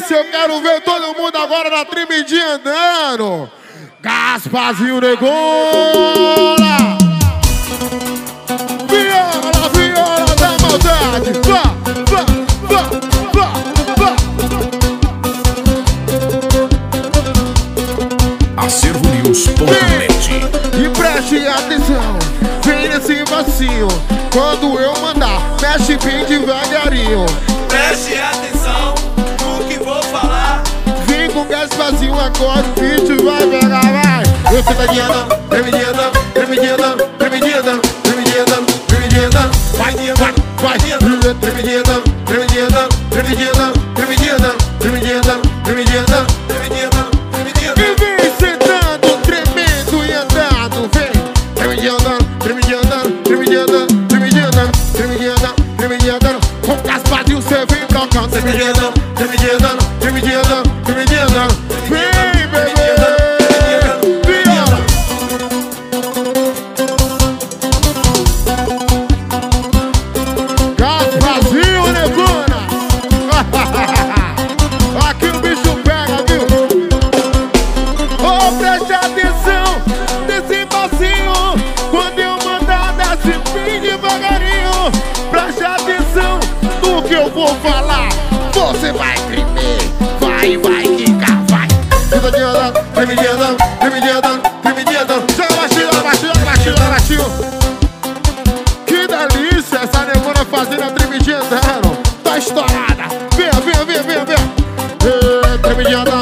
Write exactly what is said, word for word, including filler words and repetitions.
delícia, eu quero ver todo mundo agora na tremidinha andando. Gasparzinho Negona. Viola, viola da maldade. Vá, vá, vá, vá, vá. Acervo News ponto net. E preste atenção, vem nesse vacilo. Quando eu mandar, mexe bem devagarinho. Preste atenção no que vou falar. Vem com gás vazio agora, o bicho vai pegar, vai. Eu tô tremidinha, tremidinha, tremidinha, tremidinha, tremidinha, tremidinha. Vai, vai, vai. Tremidinha, tremidinha, tremidinha, tremidinha, tremidinha, tremidinha. E vem sentando, tremendo e andando, vem. Tremidinha, tremidinha, tremidinha, tremidinha, tremidinha, tremidinha. Com Gasparzinho cê vem trocando. Tremidinha, tremidinha, tremidinha, tremidinha. Vem, bebê. Viola. Gasparzinho Negona. Aqui o bicho pega, viu? Oh, preste atenção nesse passinho. Quando eu mandar, desce bem devagarinho. Preste atenção no que eu vou falar. Você vai tremer, vai, vai, quicar, vai. Tremidinha, tremidinha, tremidinha, tremidinha. Joga baixinho, baixinho, baixinho, baixinho. Que delícia essa Negona fazendo a tremidinha andando. Tá estourada. Vem, vem, vem, vem, vem. Tremidinha.